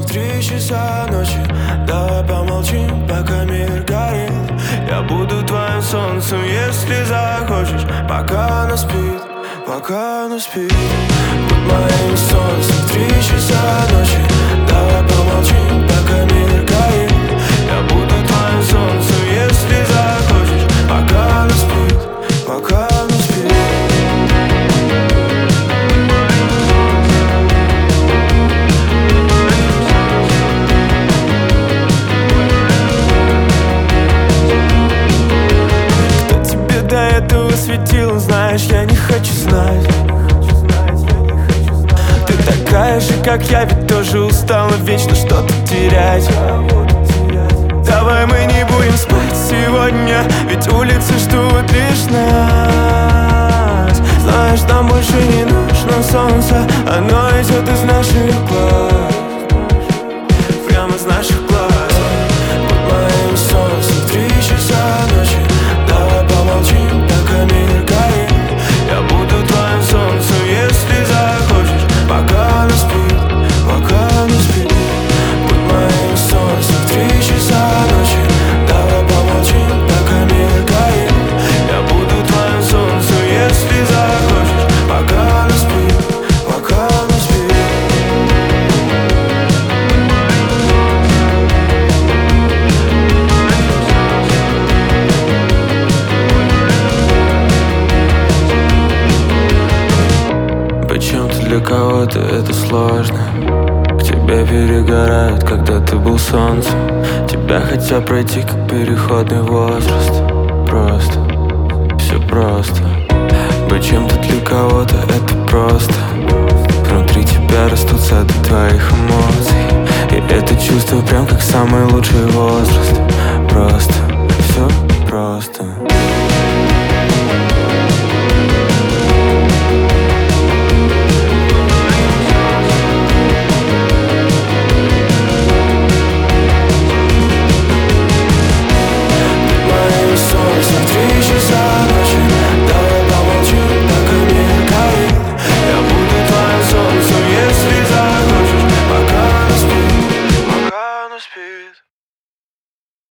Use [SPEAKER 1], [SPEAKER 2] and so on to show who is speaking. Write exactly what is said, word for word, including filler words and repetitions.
[SPEAKER 1] три часа ночи. Давай помолчим, пока мир горит. Я буду твоим солнцем, если захочешь. Пока она спит, пока она спит. Будь моим солнцем в три часа ночи. Давай помолчим, пока мир горит. Я буду твоим солнцем, если захочешь. Пока она спит, пока она спит. Кто тебе до этого светил, знаешь, я не хочу знать. Ты такая же, как я, ведь тоже устала вечно что-то терять. Давай мы не будем спать сегодня, ведь улицы ждут лишь нас. Знаешь, нам больше не нужно солнце, оно идет из наших глаз, прямо из наших глаз. Будь моим солнцем в три часа ночи. Давай помолчим, пока мир горит. Я буду твоим солнцем, если захочешь. Пока она спит, пока она спит. Будь моим солнцем в три часа ночи. Давай помолчим, пока мир горит. Я буду твоим солнцем, если захочешь. Пока она спит, пока она спит. Почему-то для кого-то это сложно. К тебе перегорают, когда ты был солнцем. Тебя хотят пройти, как переходный возраст. Просто, все просто. Почему-то для кого-то это просто. Внутри тебя растут сады твоих эмоций. И это чувство прям как самый лучший возраст. Просто, все просто.